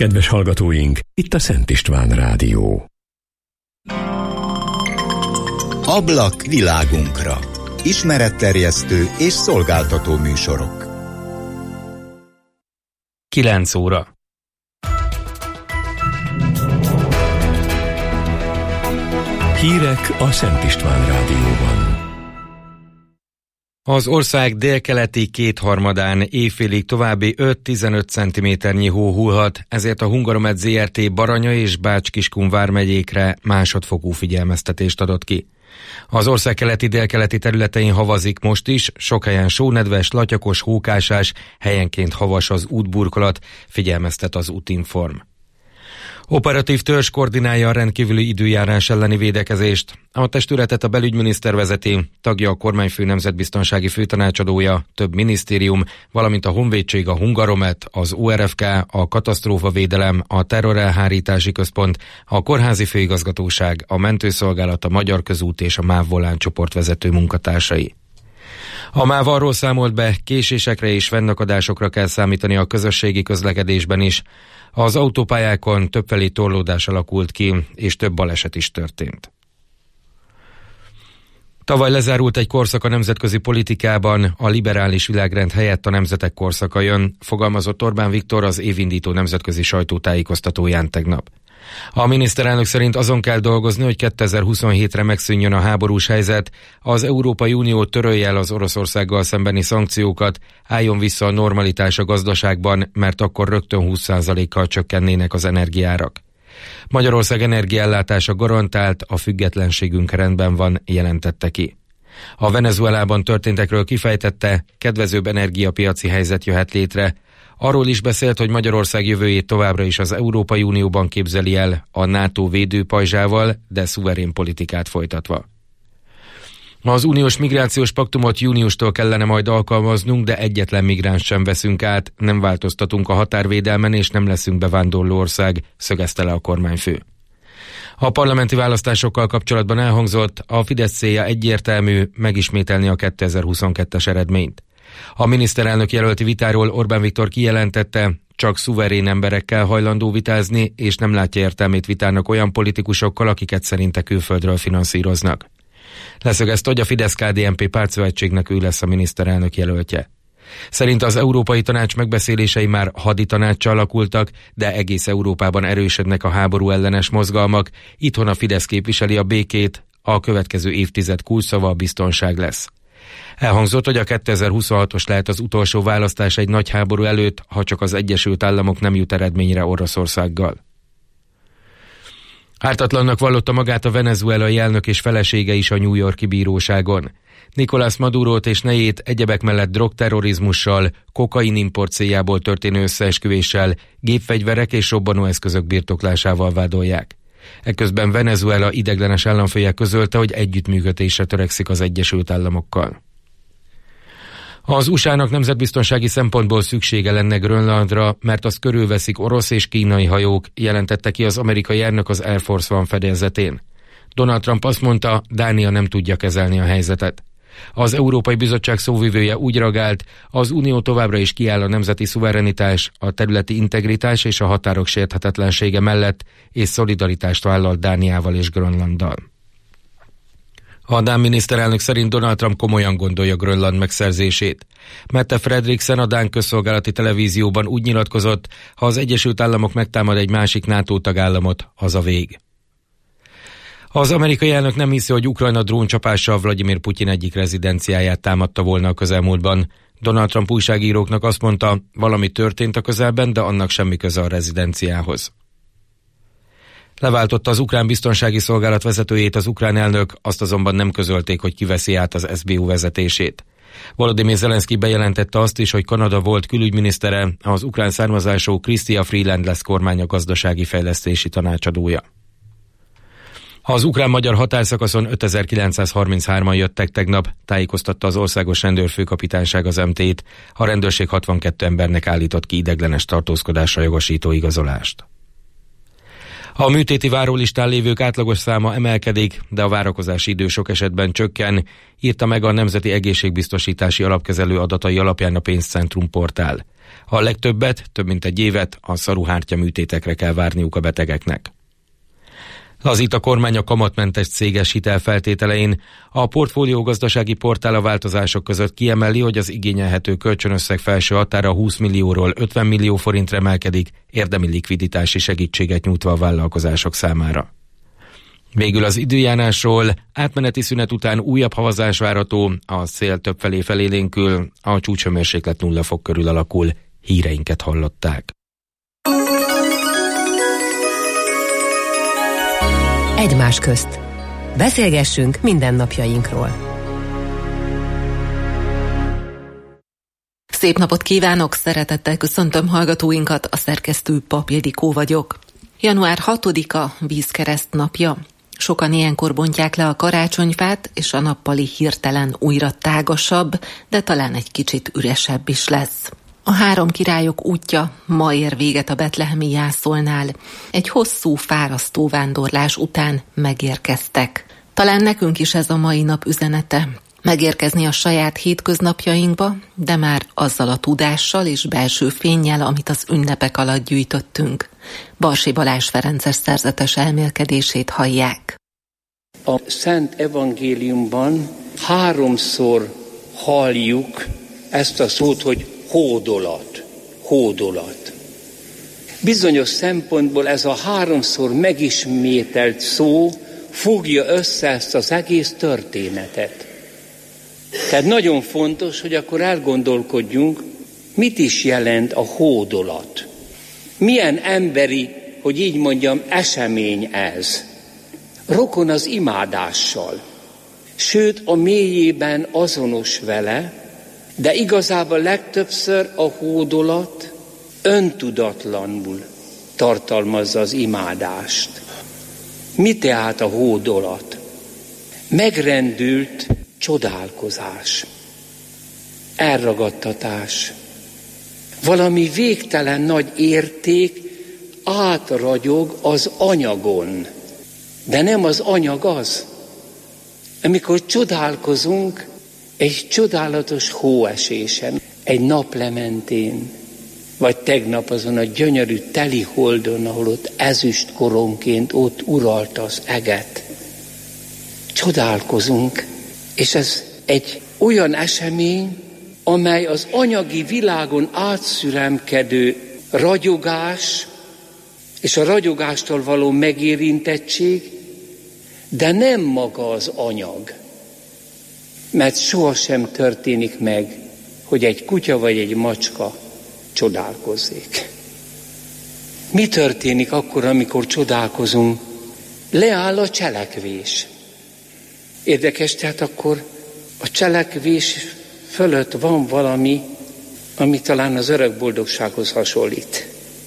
Kedves hallgatóink, itt a Szent István Rádió. Ablak világunkra. Ismeretterjesztő és szolgáltató műsorok. 9 óra. Hírek a Szent István Rádióban. Az ország délkeleti kétharmadán éjfélig további 5-15 cm-nyi hó hullhat, ezért a Hungaromet Zrt. Baranya és Bács-Kiskun vármegyékre másodfokú figyelmeztetést adott ki. Az ország keleti-délkeleti területein havazik most is, sok helyen sónedves, latyakos, hókásás, helyenként havas az útburkolat, figyelmeztet az Útinform. Operatív törzs koordinálja a rendkívüli időjárás elleni védekezést. A testületet a belügyminiszter vezeti, tagja a kormányfő nemzetbiztonsági főtanácsadója, több minisztérium, valamint a Honvédség, a Hungaromet, az ORFK, a Katasztrófavédelem, a Terrorelhárítási Központ, a Kórházi Főigazgatóság, a Mentőszolgálat, a Magyar Közút és a MÁV Volán csoportvezető munkatársai. A MÁV arról számolt be, késésekre és fennakadásokra kell számítani a közösségi közlekedésben is. Az autópályákon többfelé torlódás alakult ki, és több baleset is történt. Tavaly lezárult egy korszak a nemzetközi politikában, a liberális világrend helyett a nemzetek korszaka jön, fogalmazott Orbán Viktor az évindító nemzetközi sajtótájékoztatóján tegnap. A miniszterelnök szerint azon kell dolgozni, hogy 2027-re megszűnjön a háborús helyzet, az Európai Unió törölje el az Oroszországgal szembeni szankciókat, álljon vissza a normalitás a gazdaságban, mert akkor rögtön 20%-kal csökkennének az energiárak. Magyarország energiaellátása garantált, a függetlenségünk rendben van, jelentette ki. A Venezuelában történtekről kifejtette, kedvezőbb energiapiaci helyzet jöhet létre. Arról is beszélt, hogy Magyarország jövőjét továbbra is az Európai Unióban képzeli el, a NATO védőpajzsával, de szuverén politikát folytatva. Az uniós migrációs paktumot júniustól kellene majd alkalmaznunk, de egyetlen migráns sem veszünk át, nem változtatunk a határvédelmen és nem leszünk bevándorló ország, szögezte le a kormányfő. A parlamenti választásokkal kapcsolatban elhangzott, a Fidesz célja egyértelmű, megismételni a 2022-es eredményt. A miniszterelnök jelölti vitáról Orbán Viktor kijelentette, csak szuverén emberekkel hajlandó vitázni, és nem látja értelmét vitának olyan politikusokkal, akiket szerinte külföldről finanszíroznak. Leszögezte, hogy a Fidesz-KDNP pártszövetségnek ő lesz a miniszterelnök jelöltje. Szerint az Európai Tanács megbeszélései már haditanáccsal alakultak, de egész Európában erősödnek a háború ellenes mozgalmak, itthon a Fidesz képviseli a békét, a következő évtized kulcsszava a biztonság lesz. Elhangzott, hogy a 2026-os lehet az utolsó választás egy nagy háború előtt, ha csak az Egyesült Államok nem jut eredményre Oroszországgal. Ártatlannak vallotta magát a venezuelai elnök és felesége is a New York-i bíróságon. Nicolás Madurót és nejét egyebek mellett drogterrorizmussal, kokainimport céljából történő összeesküvéssel, gépfegyverek és robbanóeszközök birtoklásával vádolják. Eközben Venezuela ideiglenes államfője közölte, hogy együttműködésre törekszik az Egyesült Államokkal. Az USA-nak nemzetbiztonsági szempontból szüksége lenne Grönlandra, mert azt körülveszik orosz és kínai hajók, jelentette ki az amerikai elnök az Air Force One fedélzetén. Donald Trump azt mondta, Dánia nem tudja kezelni a helyzetet. Az Európai Bizottság szóvivője úgy reagált, az Unió továbbra is kiáll a nemzeti szuverenitás, a területi integritás és a határok sérthetetlensége mellett, és szolidaritást vállal Dániával és Grönlanddal. A dán miniszterelnök szerint Donald Trump komolyan gondolja Grönland megszerzését. Mette Frederiksen a dán közszolgálati televízióban úgy nyilatkozott, ha az Egyesült Államok megtámad egy másik NATO tagállamot, az a vég. Az amerikai elnök nem hiszi, hogy Ukrajna dróncsapással Vladimir Putyin egyik rezidenciáját támadta volna a közelmúltban. Donald Trump újságíróknak azt mondta, valami történt a közelben, de annak semmi köze a rezidenciához. Leváltotta az ukrán biztonsági szolgálat vezetőjét az ukrán elnök, azt azonban nem közölték, hogy kiveszi át az SBU vezetését. Volodymyr Zelenszky bejelentette azt is, hogy Kanada volt külügyminisztere, az ukrán származású Chrystia Freeland lesz kormánya gazdasági fejlesztési tanácsadója. Az ukrán-magyar határszakaszon 5933-an jöttek tegnap, tájékoztatta az országos rendőrfőkapitányság az MT-t, a rendőrség 62 embernek állított ki ideiglenes tartózkodásra jogosító igazolást. A műtéti várólistán lévők átlagos száma emelkedik, de a várakozási idő sok esetben csökken, írta meg a Nemzeti Egészségbiztosítási Alapkezelő adatai alapján a Pénzcentrum portál. A legtöbbet, több mint egy évet a szaruhártya műtétekre kell várniuk a betegeknek. Lazít a kormány a kamatmentes céges hitelfeltételein. A portfóliógazdasági portál a változások között kiemeli, hogy az igényelhető kölcsönösszeg felső határa 20 millióról 50 millió forintra emelkedik, érdemi likviditási segítséget nyújtva a vállalkozások számára. Végül az időjárásról: átmeneti szünet után újabb havazás várható, a szél többfelé felélénkül, a csúcshőmérséklet 0 fok körül alakul. Híreinket hallották. Egymás közt. Beszélgessünk mindennapjainkról. Szép napot kívánok, szeretettel köszöntöm hallgatóinkat, a szerkesztő Pap Ildikó vagyok. Január 6-a vízkereszt napja. Sokan ilyenkor bontják le a karácsonyfát, és a nappali hirtelen újra tágasabb, de talán egy kicsit üresebb is lesz. A három királyok útja ma ér véget a betlehemi jászolnál. Egy hosszú, fárasztó vándorlás után megérkeztek. Talán nekünk is ez a mai nap üzenete. Megérkezni a saját hétköznapjainkba, de már azzal a tudással és belső fénnyel, amit az ünnepek alatt gyűjtöttünk. Barsy Balázs ferences szerzetes elmélkedését hallják. A Szent Evangéliumban 3-szor halljuk ezt a szót, hogy hódolat, hódolat. Bizonyos szempontból ez a 3-szor megismételt szó fogja össze ezt az egész történetet. Tehát nagyon fontos, hogy akkor elgondolkodjunk, mit is jelent a hódolat. Milyen emberi, hogy így mondjam, esemény ez. Rokon az imádással, sőt a mélyében azonos vele, de igazából legtöbbször a hódolat öntudatlanul tartalmazza az imádást. Mi tehát a hódolat? Megrendült csodálkozás, elragadtatás, valami végtelen nagy érték átragyog az anyagon, de nem az anyag az. Amikor csodálkozunk egy csodálatos hóesésen, egy naplementén, vagy tegnap azon a gyönyörű teli holdon, ahol ott ezüst koronként ott uralta az eget. Csodálkozunk, és ez egy olyan esemény, amely az anyagi világon átszüremkedő ragyogás és a ragyogástól való megérintettség, de nem maga az anyag. Mert sohasem történik meg, hogy egy kutya vagy egy macska csodálkozzék. Mi történik akkor, amikor csodálkozunk? Leáll a cselekvés. Érdekes, tehát akkor a cselekvés fölött van valami, ami talán az örök boldogsághoz hasonlít.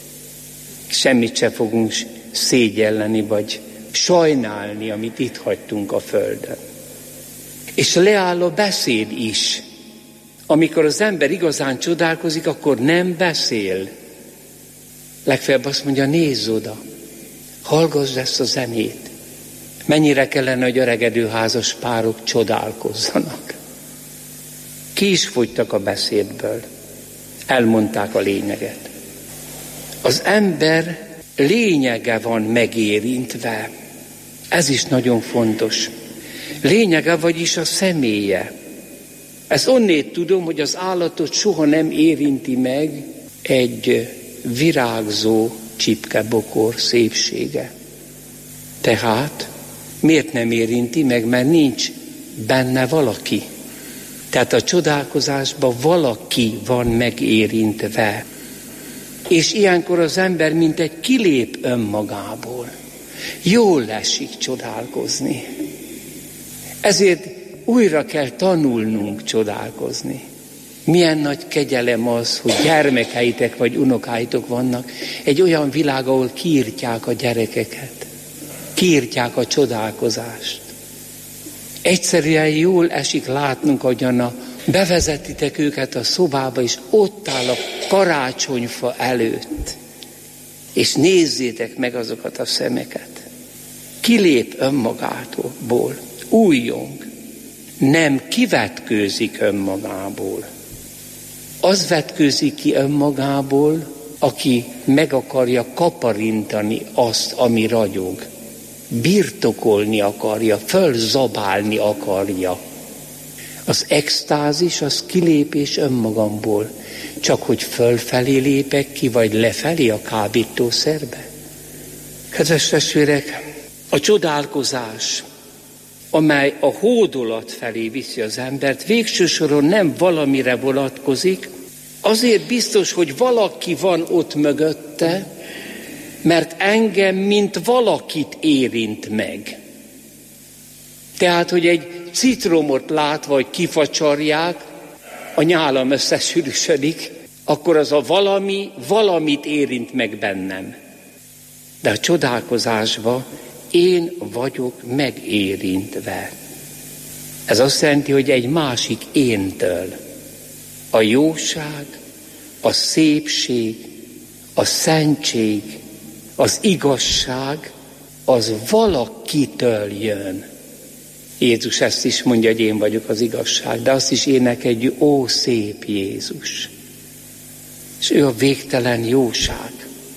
Semmit se fogunk szégyelleni, vagy sajnálni, amit itt hagytunk a földön. És leáll a beszéd is. Amikor az ember igazán csodálkozik, akkor nem beszél. Legfeljebb azt mondja, nézz oda, hallgass ezt a zenét. Mennyire kellene, hogy öregedő házas párok csodálkozzanak. Ki is fogytak a beszédből. Elmondták a lényeget. Az ember lényege van megérintve. Ez is nagyon fontos. Lényege, vagyis a személye. Ezt onnét tudom, hogy az állatot soha nem érinti meg egy virágzó csipkebokor szépsége. Tehát miért nem érinti meg? Mert nincs benne valaki. Tehát a csodálkozásban valaki van megérintve. És ilyenkor az ember mint egy kilép önmagából. Jól esik csodálkozni. Ezért újra kell tanulnunk csodálkozni. Milyen nagy kegyelem az, hogy gyermekeitek vagy unokáitok vannak egy olyan világ, ahol kiírtják a gyerekeket. Kiírtják a csodálkozást. Egyszerűen jól esik látnunk, ahogyan bevezetitek őket a szobába, és ott áll a karácsonyfa előtt. és nézzétek meg azokat a szemeket. Kilép önmagából, újjong, nem kivetkőzik önmagából. Az vetkőzik ki önmagából, aki meg akarja kaparintani azt, ami ragyog. Birtokolni akarja, fölzabálni akarja. Az extázis, az kilépés önmagamból. Csak hogy fölfelé lépek ki, vagy lefelé a kábítószerbe. Kedves testvérek, a csodálkozás, amely a hódolat felé viszi az embert, végső soron nem valamire vonatkozik, azért biztos, hogy valaki van ott mögötte, mert engem, mint valakit érint meg. Tehát, hogy egy citromot látva, hogy kifacsarják, a nyálam összesűrűsödik, akkor az a valami, valamit érint meg bennem. De a csodálkozásban én vagyok megérintve. Ez azt jelenti, hogy egy másik éntől. A jóság, a szépség, a szentség, az igazság, az valakitől jön. Jézus ezt is mondja, hogy én vagyok az igazság, de azt is énekeljük, ó szép Jézus. És ő a végtelen jóság.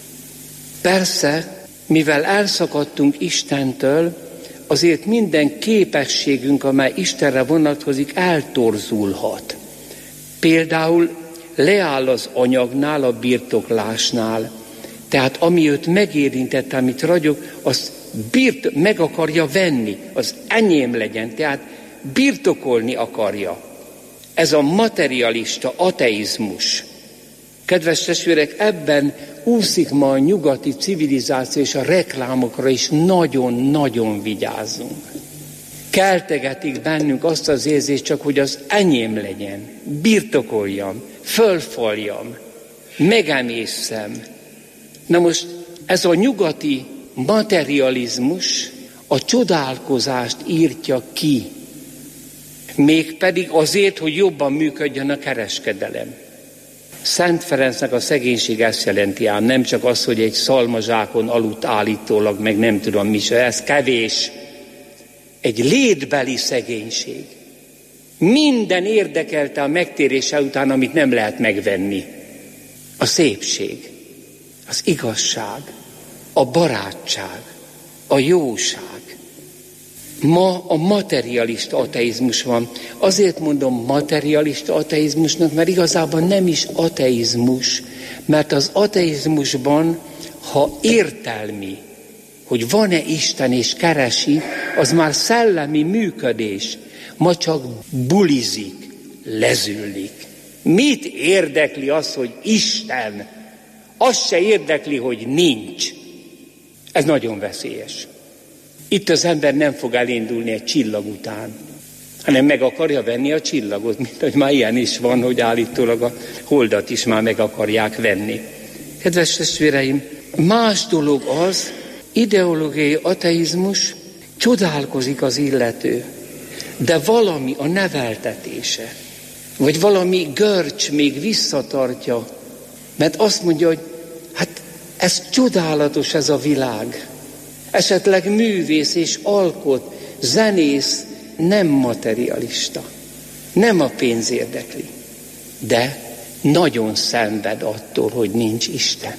Persze, mivel elszakadtunk Istentől, azért minden képességünk, amely Istenre vonatkozik, eltorzulhat. Például leáll az anyagnál, a birtoklásnál. Tehát ami őt megérintett, amit ragyog, azt meg akarja venni, az enyém legyen, tehát birtokolni akarja. Ez a materialista ateizmus. Kedves testvérek, ebben úszik ma a nyugati civilizáció, és a reklámokra is nagyon-nagyon vigyázzunk. Keltegetik bennünk azt az érzést, csak hogy az enyém legyen, birtokoljam, fölfoljam, megemészem. Na most ez a nyugati materializmus a csodálkozást írtja ki. Mégpedig azért, hogy jobban működjön a kereskedelem. Szent Ferencnek a szegénység ezt jelenti ám, nem csak az, hogy egy szalmazsákon aludt állítólag, meg nem tudom mi se, ez kevés. Egy létbeli szegénység. Minden érdekelte a megtérése után, amit nem lehet megvenni. A szépség, az igazság, a barátság, a jóság. Ma a materialista ateizmus van. Azért mondom materialista ateizmusnak, mert igazából nem is ateizmus, mert az ateizmusban, ha értelmi, hogy van-e Isten és keresi, az már szellemi működés. Ma csak bulizik, lezüllik. Mit érdekli az, hogy Isten? Az se érdekli, hogy nincs. Ez nagyon veszélyes. Itt az ember nem fog elindulni egy csillag után, hanem meg akarja venni a csillagot, mint hogy már ilyen is van, hogy állítólag a holdat is már meg akarják venni. Kedves testvéreim, más dolog az, ideológiai ateizmus, csodálkozik az illető, de valami a neveltetése, vagy valami görcs még visszatartja, mert azt mondja, hogy hát ez csodálatos ez a világ. Esetleg művész és alkot, zenész, nem materialista, nem a pénz érdekli, de nagyon szenved attól, hogy nincs Isten.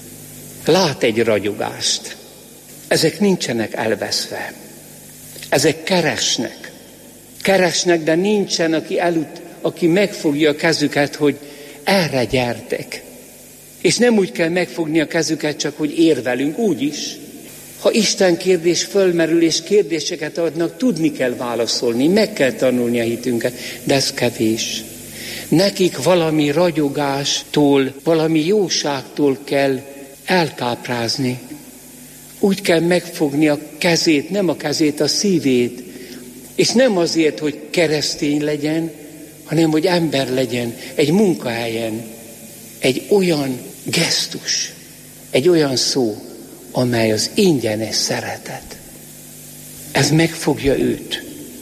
Lát egy ragyogást. Ezek nincsenek elveszve. Ezek keresnek. Keresnek, de nincsen, aki megfogja a kezüket, hogy erre gyertek. És nem úgy kell megfogni a kezüket, csak hogy érvelünk, úgy is. Ha Isten kérdés fölmerül, és kérdéseket adnak, tudni kell válaszolni, meg kell tanulni a hitünket, de ez kevés. Nekik valami ragyogástól, valami jóságtól kell elkáprázni. Úgy kell megfogni a kezét, nem a kezét, a szívét. És nem azért, hogy keresztény legyen, hanem hogy ember legyen, egy munkahelyen, egy olyan gesztus, egy olyan szó, amely az ingyenes szeretet. Ez megfogja őt,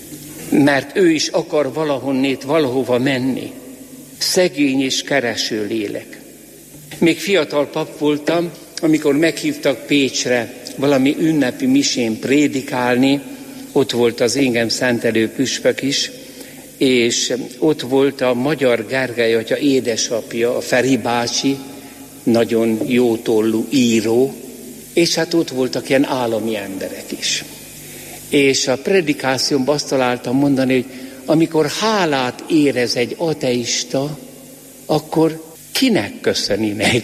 mert ő is akar valahonnét, valahova menni. Szegény és kereső lélek. Még fiatal pap voltam, amikor meghívtak Pécsre valami ünnepi misén prédikálni, ott volt az engem szentelő püspök is, és ott volt a Magyar Gergely atya édesapja, a Feri bácsi, nagyon jótollú író, és hát ott voltak ilyen állami emberek is. És a predikációmban azt találtam mondani, hogy amikor hálát érez egy ateista, akkor kinek köszöni meg?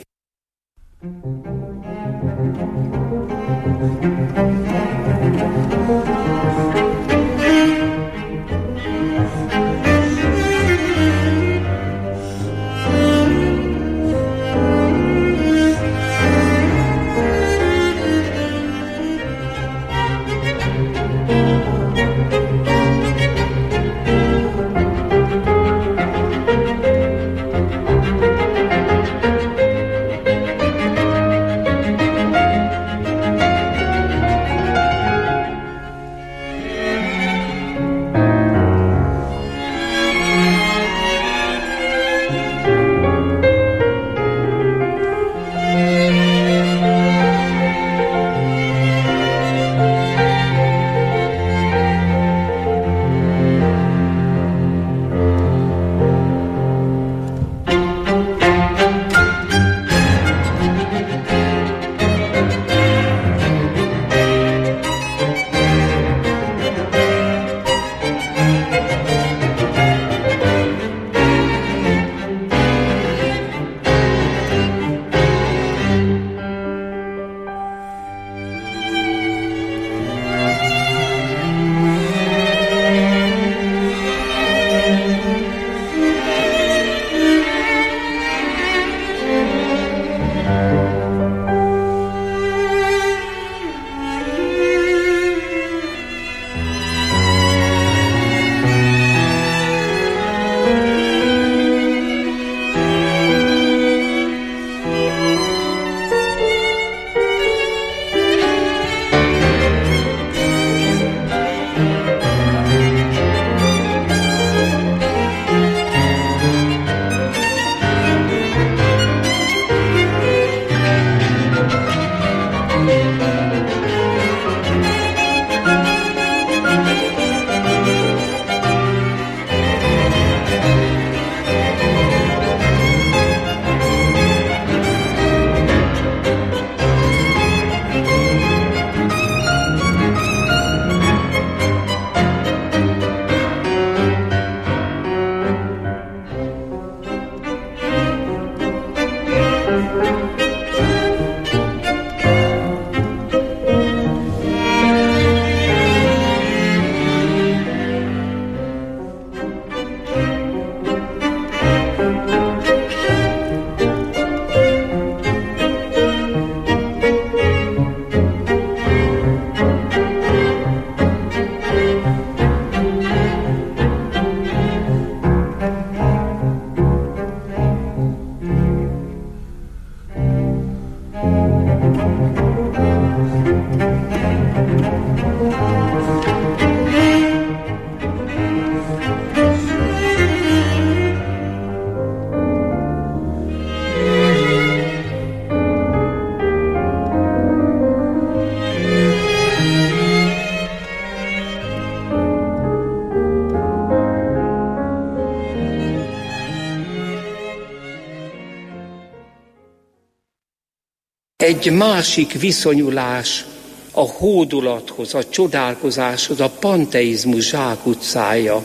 Egy másik viszonyulás a hódolathoz, a csodálkozáshoz, a panteizmus zsákutcája,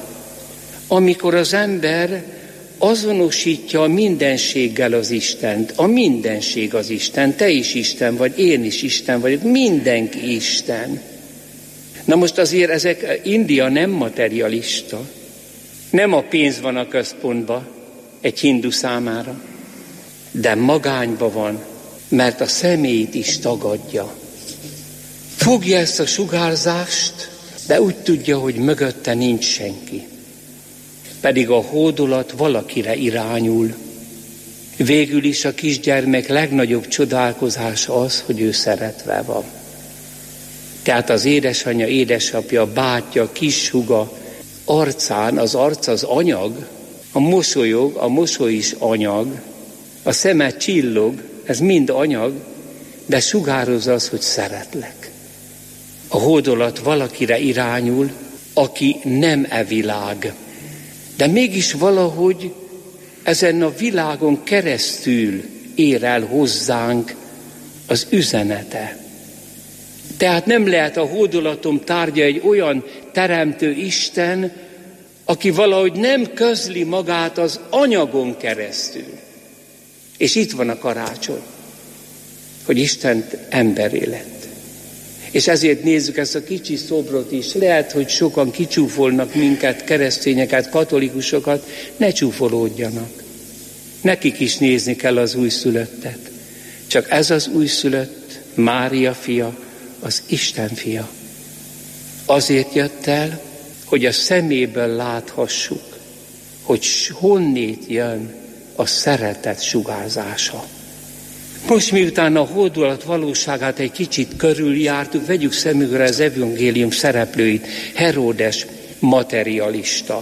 amikor az ember azonosítja a mindenséggel az Istent. A mindenség az Isten, te is Isten vagy, én is Isten vagyok, mindenki Isten. Na most azért India nem materialista, nem a pénz van a központban egy hindu számára, de magányban van, mert a személyt is tagadja. Fogja ezt a sugárzást, de úgy tudja, hogy mögötte nincs senki. Pedig a hódolat valakire irányul. Végül is a kisgyermek legnagyobb csodálkozása az, hogy ő szeretve van. Tehát az édesanyja, édesapja, bátyja, kishúga arcán, az arc az anyag, a mosolyog, a mosoly is anyag, a szeme csillog, ez mind anyag, de sugározza az, hogy szeretlek. A hódolat valakire irányul, aki nem e világ. De mégis valahogy ezen a világon keresztül ér el hozzánk az üzenete. Tehát nem lehet a hódolatom tárgya egy olyan teremtő Isten, aki valahogy nem közli magát az anyagon keresztül. És itt van a karácsony, hogy Isten emberré lett. És ezért nézzük ezt a kicsi szobrot is. Lehet, hogy sokan kicsúfolnak minket, keresztényeket, katolikusokat, ne csúfolódjanak. Nekik is nézni kell az újszülöttet. Csak ez az újszülött, Mária fia, az Isten fia. Azért jött el, hogy a szeméből láthassuk, hogy honnét jön a szeretet sugárzása. Most miután a hódolat valóságát egy kicsit körüljártuk, vegyük szemünkre az evangélium szereplőit. Heródes materialista.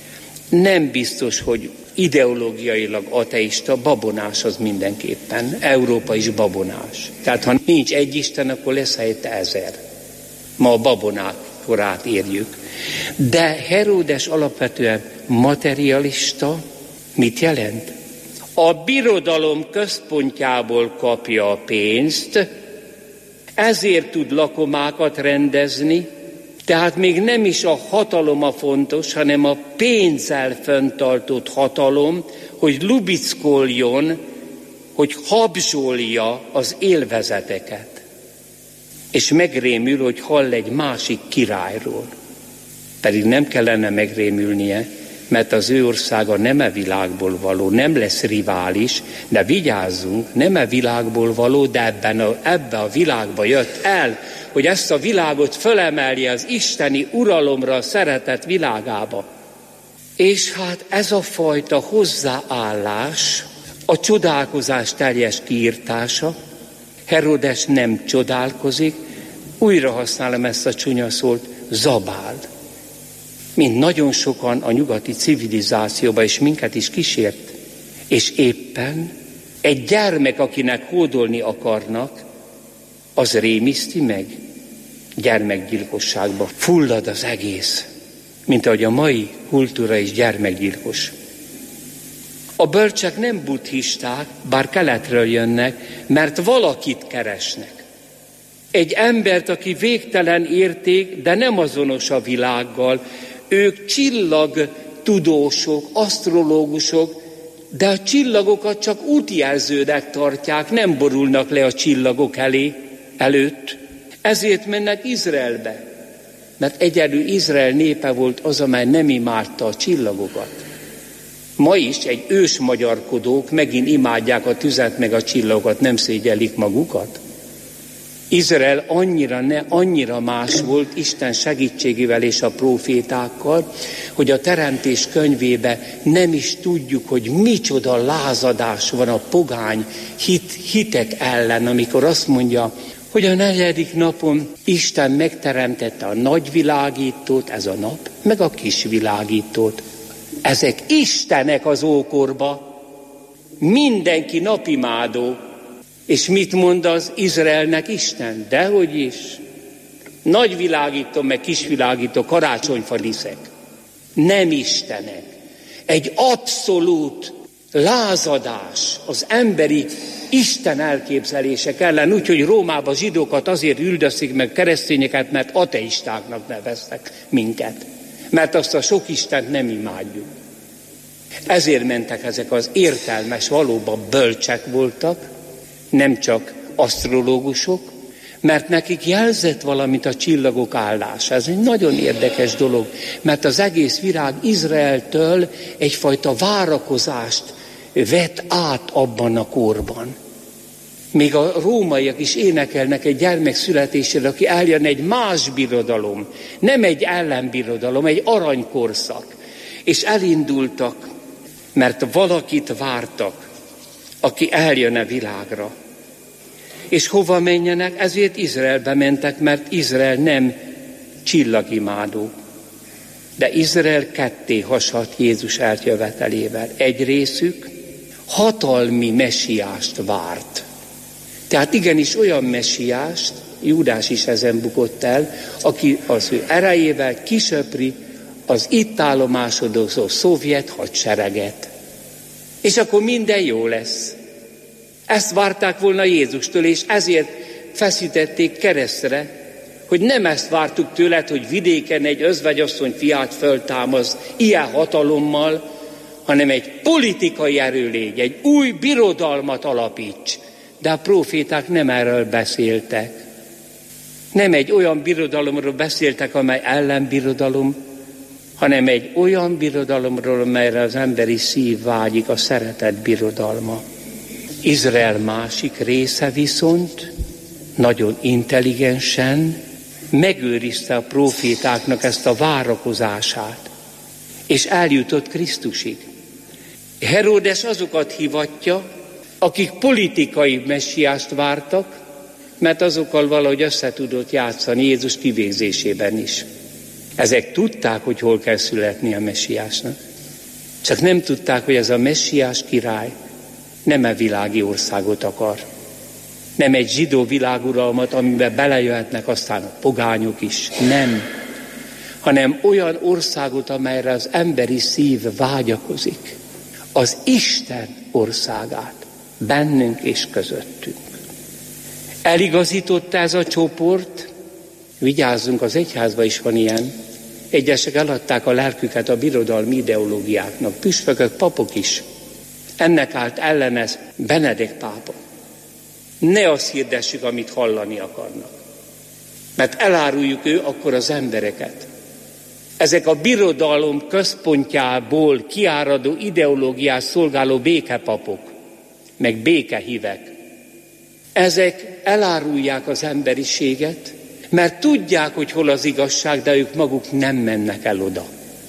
Nem biztos, hogy ideológiailag ateista, babonás az mindenképpen. Európa is babonás. Tehát ha nincs egy Isten, akkor lesz helyette 1000. Ma a babonák korát érjük. De Heródes alapvetően materialista. Mit jelent? A birodalom központjából kapja a pénzt, ezért tud lakomákat rendezni, tehát még nem is a hatalom a fontos, hanem a pénzzel fenntartott hatalom, hogy lubickoljon, hogy habzsolja az élvezeteket. És megrémül, hogy hall egy másik királyról. Pedig nem kellene megrémülnie, mert az ő országa nem e világból való, nem lesz rivális, de vigyázzunk, nem e világból való, de ebbe a világba jött el, hogy ezt a világot fölemelje az isteni uralomra, a szeretet világába. És hát ez a fajta hozzáállás, a csodálkozás teljes kiirtása, Heródes nem csodálkozik, újra használom ezt a csúnya szót, zabál. Mint nagyon sokan a nyugati civilizációba, és minket is kísért. És éppen egy gyermek, akinek hódolni akarnak, az rémiszti meg. Gyermekgyilkosságba fullad az egész, mint ahogy a mai kultúra is gyermekgyilkos. A bölcsek nem buddhisták, bár keletről jönnek, mert valakit keresnek. Egy embert, aki végtelen érték, de nem azonos a világgal. Ők csillagtudósok, asztrológusok, de a csillagokat csak útjelzőnek tartják, nem borulnak le a csillagok előtt. Ezért mennek Izraelbe, mert egyedül Izrael népe volt az, amely nem imádta a csillagokat. Ma is egy ősmagyarkodók megint imádják a tüzet meg a csillagokat, nem szégyellik magukat. Izrael annyira más volt Isten segítségével és a prófétákkal, hogy a Teremtés könyvébe nem is tudjuk, hogy micsoda lázadás van a pogány hitek ellen, amikor azt mondja, hogy a 4. napon Isten megteremtette a nagy világítót, ez a nap, meg a kis világítót. Ezek istenek az ókorba, mindenki napimádó. És mit mond az Izraelnek Isten? Dehogy is. Nagy világító, meg kis világító, karácsonyfa liszek. Nem istenek. Egy abszolút lázadás az emberi Isten elképzelések ellen, úgyhogy Rómában zsidókat azért üldözik meg keresztényeket, mert ateistáknak neveztek minket. Mert azt a sok Istent nem imádjuk. Ezért mentek ezek az értelmes, valóban bölcsek voltak, nem csak asztrológusok, mert nekik jelzett valamit a csillagok állása. Ez egy nagyon érdekes dolog, mert az egész világ Izraeltől egyfajta várakozást vett át abban a korban. Még a rómaiak is énekelnek egy gyermek születésére, aki eljön egy más birodalom, nem egy ellenbirodalom, egy aranykorszak. És elindultak, mert valakit vártak, aki eljön a világra. És hova menjenek? Ezért Izraelbe mentek, mert Izrael nem csillagimádó. De Izrael ketté hasadt Jézus eljövetelével. Egy részük hatalmi messiást várt. Tehát igenis olyan messiást, Júdás is ezen bukott el, aki az ő erejével kisöpri az itt állomásodó szovjet hadsereget. És akkor minden jó lesz. Ezt várták volna Jézustól, és ezért feszítették keresztre, hogy nem ezt vártuk tőled, hogy vidéken egy özvegyasszony fiát föltámasz ilyen hatalommal, hanem egy politikai erő légy, egy új birodalmat alapíts. De a próféták nem erről beszéltek. Nem egy olyan birodalomról beszéltek, amely ellenbirodalom, hanem egy olyan birodalomról, amelyre az emberi szív vágyik, a szeretet birodalma. Izrael másik része viszont nagyon intelligensen megőrizte a prófétáknak ezt a várakozását, és eljutott Krisztusig. Heródes azokat hivatja, akik politikai messiást vártak, mert azokkal valahogy össze tudott játszani Jézus kivégzésében is. Ezek tudták, hogy hol kell születni a messiásnak. Csak nem tudták, hogy ez a messiás király nem e világi országot akar. Nem egy zsidó világuralmat, amiben belejöhetnek aztán a pogányok is. Nem. Hanem olyan országot, amelyre az emberi szív vágyakozik. Az Isten országát. Bennünk és közöttünk. Eligazította ez a csoport, vigyázzunk, az egyházban is van ilyen, egyesek eladták a lelküket a birodalmi ideológiáknak, püspökök, papok is. Ennek állt ellene Benedek pápa. Ne azt hirdessük, amit hallani akarnak. Mert eláruljuk akkor az embereket. Ezek a birodalom központjából kiáradó ideológiát szolgáló békepapok, meg békehívek, ezek elárulják az emberiséget, mert tudják, hogy hol az igazság, de ők maguk nem mennek el oda.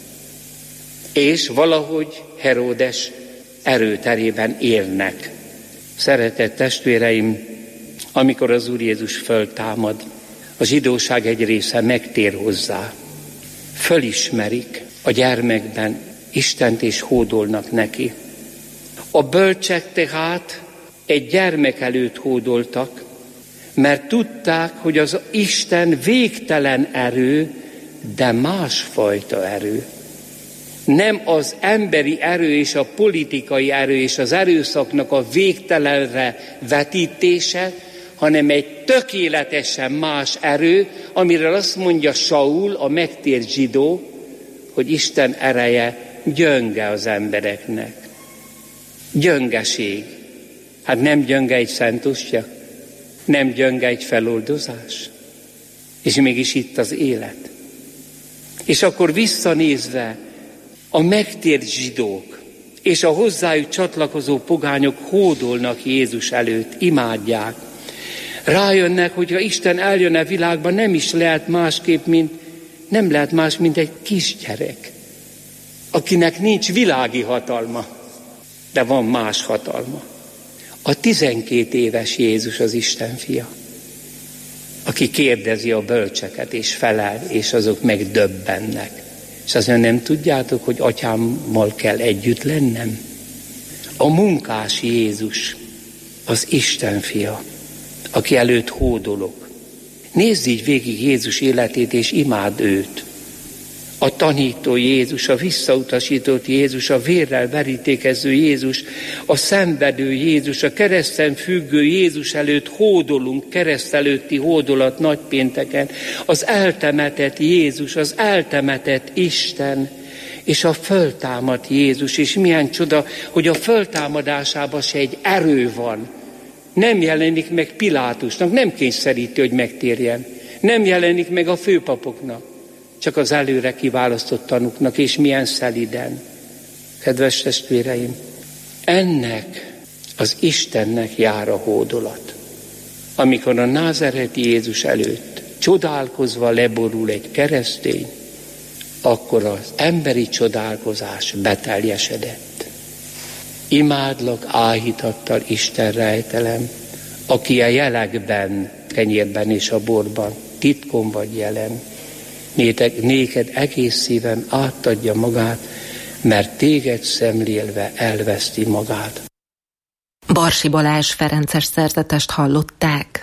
És valahogy Heródes erőterében élnek. Szeretett testvéreim, amikor az Úr Jézus föltámad, a zsidóság egy része megtér hozzá. Fölismerik a gyermekben Istent és hódolnak neki. A bölcsek tehát egy gyermek előtt hódoltak, mert tudták, hogy az Isten végtelen erő, de másfajta erő. Nem az emberi erő és a politikai erő és az erőszaknak a végtelenre vetítése, hanem egy tökéletesen más erő, amiről azt mondja Saul, a megtért zsidó, hogy Isten ereje gyönge az embereknek. Gyöngeség. Hát nem gyönge egy szentosja, nem gyönge egy feloldozás. És mégis itt az élet. És akkor visszanézve a megtért zsidók és a hozzájuk csatlakozó pogányok hódolnak Jézus előtt, imádják. Rájönnek, hogyha Isten eljön a világban, nem is lehet másképp, nem lehet más, mint egy kisgyerek, akinek nincs világi hatalma, de van más hatalma. A 12 éves Jézus az Isten fia, aki kérdezi a bölcseket, és felel, és azok megdöbbennek. És azt mondja, nem tudjátok, hogy atyámmal kell együtt lennem? A munkás Jézus, az Isten fia, aki előtt hódolok. Nézz így végig Jézus életét, és imád őt. A tanító Jézus, a visszautasított Jézus, a vérrel verítékező Jézus, a szenvedő Jézus, a kereszten függő Jézus előtt hódolunk, kereszt előtti hódolat nagypénteken, az eltemetett Jézus, az eltemetett Isten, és a föltámadt Jézus, és milyen csoda, hogy a föltámadásában se egy erő van. Nem jelenik meg Pilátusnak, nem kényszeríti, hogy megtérjen. Nem jelenik meg a főpapoknak, csak az előre kiválasztott tanúknak, és milyen szeliden. Kedves testvéreim, ennek az Istennek jár a hódolat. Amikor a názáreti Jézus előtt csodálkozva leborul egy keresztény, akkor az emberi csodálkozás beteljesedett. Imádlak áhítattal, Isten rejtelem, aki a jelekben, kenyérben és a borban titkon vagy jelen. Néked egész szívem átadja magát, mert téged szemlélve elveszti magát. Barsi Balázs ferences szerzetest hallották.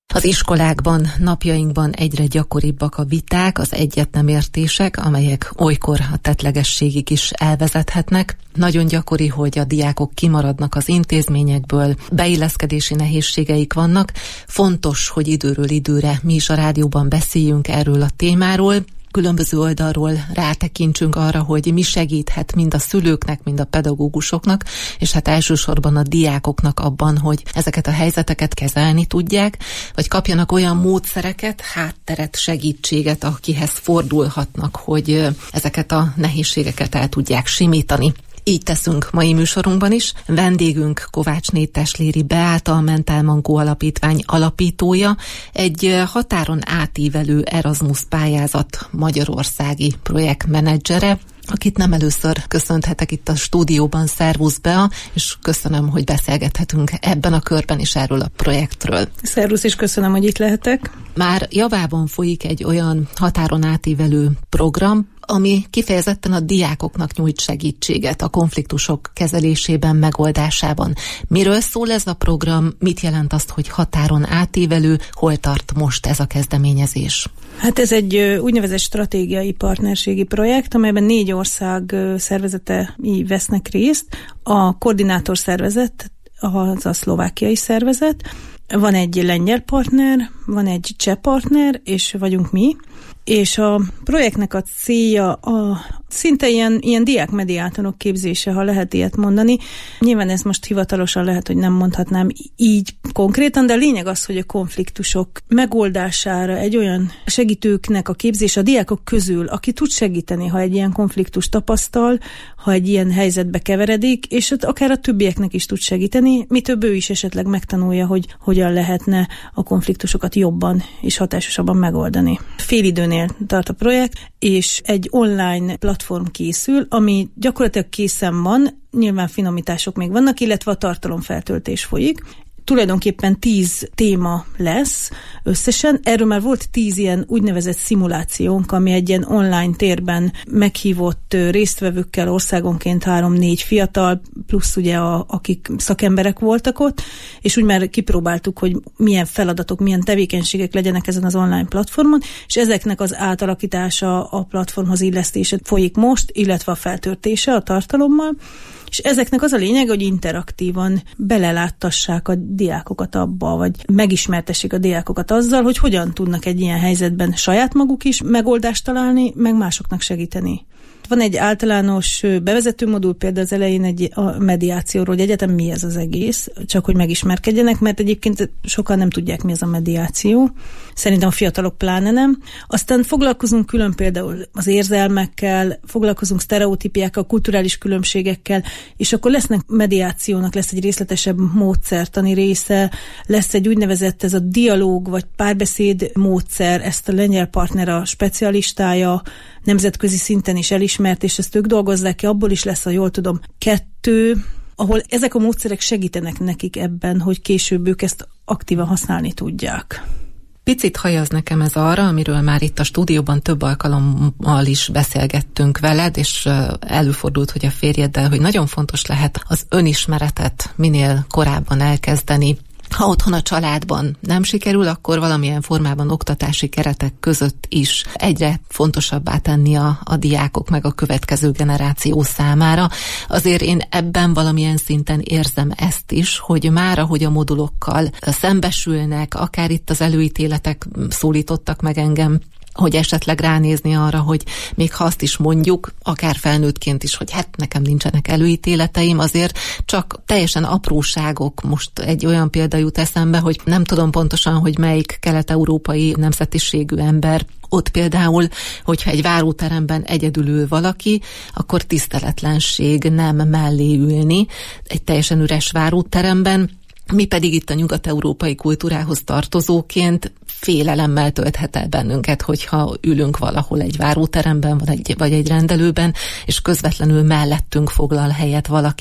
Az iskolákban, napjainkban egyre gyakoribbak a viták, az egyetnemértések, amelyek olykor a tettlegességig is elvezethetnek. Nagyon gyakori, hogy a diákok kimaradnak az intézményekből, beilleszkedési nehézségeik vannak. Fontos, hogy időről időre mi is a rádióban beszéljünk erről a témáról, különböző oldalról rátekintsünk arra, hogy mi segíthet mind a szülőknek, mind a pedagógusoknak, és hát elsősorban a diákoknak abban, hogy ezeket a helyzeteket kezelni tudják, vagy kapjanak olyan módszereket, hátteret, segítséget, akihez fordulhatnak, hogy ezeket a nehézségeket el tudják simítani. Így teszünk mai műsorunkban is. Vendégünk Kovácsné Tesléri Beáta, a Mentál Mankó Alapítvány alapítója, egy határon átívelő Erasmus pályázat magyarországi projektmenedzsere, akit nem először köszönhetek itt a stúdióban. Szervusz, Bea, és köszönöm, hogy beszélgethetünk ebben a körben is erről a projektről. Szervusz, és köszönöm, hogy itt lehetek. Már javában folyik egy olyan határon átívelő program, ami kifejezetten a diákoknak nyújt segítséget a konfliktusok kezelésében, megoldásában. Miről szól ez a program, mit jelent azt, hogy határon átívelő, hol tart most ez a kezdeményezés? Hát ez egy úgynevezett stratégiai partnerségi projekt, amelyben 4 ország szervezetei vesznek részt. A koordinátor szervezet, az a szlovákiai szervezet, van egy lengyel partner, van egy cseh partner, és vagyunk mi. És a projektnek a célja szinte ilyen diákmediátorok képzése, ha lehet ilyet mondani. Nyilván ez most hivatalosan lehet, hogy nem mondhatnám így konkrétan, de a lényeg az, hogy a konfliktusok megoldására egy olyan segítőknek a képzése a diákok közül, aki tud segíteni, ha egy ilyen konfliktus tapasztal, ha egy ilyen helyzetbe keveredik, és akár a többieknek is tud segíteni, mi több ő is esetleg megtanulja, hogy hogyan lehetne a konfliktusokat jobban és hatásosabban megoldani. Félidőnél tart a projekt, és egy online platform készül, ami gyakorlatilag készen van, nyilván finomítások még vannak, illetve a tartalomfeltöltés folyik. Tulajdonképpen 10 téma lesz összesen. Erről már volt 10 ilyen úgynevezett szimulációnk, ami egy ilyen online térben meghívott résztvevőkkel országonként 3-4 fiatal, plusz ugye akik szakemberek voltak ott, és úgy már kipróbáltuk, hogy milyen feladatok, milyen tevékenységek legyenek ezen az online platformon, és ezeknek az átalakítása, a platformhoz illesztése folyik most, illetve a feltöltése a tartalommal. És ezeknek az a lényeg, hogy interaktívan beleláttassák a diákokat abba, vagy megismertessék a diákokat azzal, hogy hogyan tudnak egy ilyen helyzetben saját maguk is megoldást találni, meg másoknak segíteni. Van egy általános bevezető modul, például az elején a mediációról, hogy egyetem mi ez az egész, csak hogy megismerkedjenek, mert egyébként sokan nem tudják, mi ez a mediáció. Szerintem a fiatalok pláne nem. Aztán foglalkozunk külön például az érzelmekkel, foglalkozunk sztereotípiákkal, kulturális különbségekkel, és akkor mediációnak lesz egy részletesebb módszertani része, lesz egy úgynevezett ez a dialóg vagy párbeszéd módszer, ezt a lengyel partner a specialistája, nemzetközi szinten is elismert, és ezt ők dolgozzák ki, abból is lesz, ha jól tudom, 2, ahol ezek a módszerek segítenek nekik ebben, hogy később ők ezt aktívan használni tudják. Picit hajaz nekem ez arra, amiről már itt a stúdióban több alkalommal is beszélgettünk veled, és előfordult, hogy a férjeddel, hogy nagyon fontos lehet az önismeretet minél korábban elkezdeni. Ha otthon a családban nem sikerül, akkor valamilyen formában oktatási keretek között is egyre fontosabbá tenni a diákok meg a következő generáció számára. Azért én ebben valamilyen szinten érzem ezt is, hogy már ahogy a modulokkal szembesülnek, akár itt az előítéletek szólítottak meg engem, hogy esetleg ránézni arra, hogy még ha azt is mondjuk, akár felnőttként is, hogy hát nekem nincsenek előítéleteim, azért csak teljesen apróságok. Most egy olyan példa jut eszembe, hogy nem tudom pontosan, hogy melyik kelet-európai nemzetiségű ember. Ott például, hogyha egy váróteremben egyedül ül valaki, akkor tiszteletlenség nem mellé ülni egy teljesen üres váróteremben. Mi pedig itt a nyugat-európai kultúrához tartozóként félelemmel tölthet el bennünket, hogyha ülünk valahol egy váróteremben vagy egy rendelőben, és közvetlenül mellettünk foglal helyet valaki.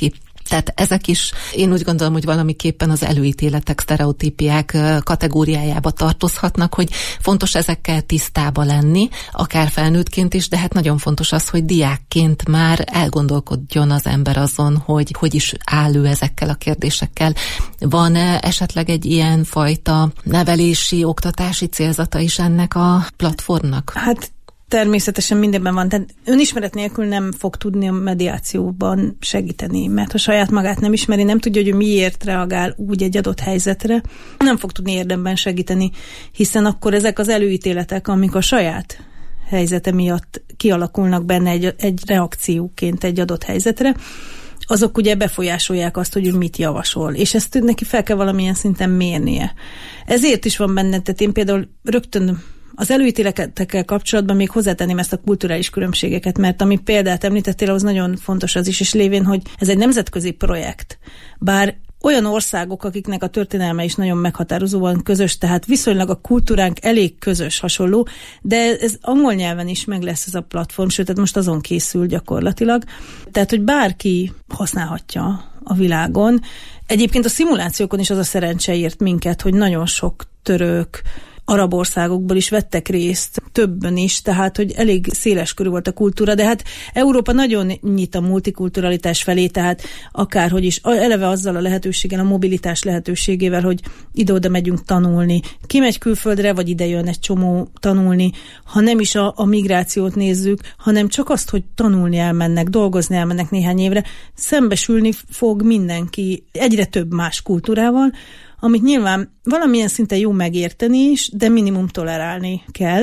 Tehát ezek is, én úgy gondolom, hogy valamiképpen az előítéletek, sztereotípiák kategóriájába tartozhatnak, hogy fontos ezekkel tisztába lenni, akár felnőttként is, de hát nagyon fontos az, hogy diákként már elgondolkodjon az ember azon, hogy is áll ő ezekkel a kérdésekkel. Van esetleg egy ilyen fajta nevelési, oktatási célzata is ennek a platformnak? Hát természetesen mindenben van. Tehát önismeret nélkül nem fog tudni a mediációban segíteni, mert ha saját magát nem ismeri, nem tudja, hogy miért reagál úgy egy adott helyzetre, nem fog tudni érdemben segíteni, hiszen akkor ezek az előítéletek, amik a saját helyzete miatt kialakulnak benne egy reakcióként egy adott helyzetre, azok ugye befolyásolják azt, hogy ő mit javasol, és ezt neki fel kell valamilyen szinten mérnie. Ezért is van benne, tehát én például rögtön az előítéletekkel kapcsolatban még hozzátenném ezt a kulturális különbségeket, mert ami példát említettél, az nagyon fontos az is, és lévén, hogy ez egy nemzetközi projekt. Bár olyan országok, akiknek a történelme is nagyon meghatározóan közös, tehát viszonylag a kultúránk elég közös, hasonló, de ez angol nyelven is meg lesz ez a platform, sőt, tehát most azon készül gyakorlatilag. Tehát, hogy bárki használhatja a világon. Egyébként a szimulációkon is az a szerencse ért minket, hogy nagyon sok török, arab országokból is vettek részt, többen is, tehát, hogy elég széles körű volt a kultúra, de hát Európa nagyon nyit a multikulturalitás felé, tehát akárhogy is, eleve azzal a lehetőséggel, a mobilitás lehetőségével, hogy ide-oda megyünk tanulni. Ki megy külföldre, vagy ide jön egy csomó tanulni, ha nem is a migrációt nézzük, hanem csak azt, hogy tanulni elmennek, dolgozni elmennek néhány évre, szembesülni fog mindenki egyre több más kultúrával, amit nyilván valamilyen szinten jó megérteni is, de minimum tolerálni kell,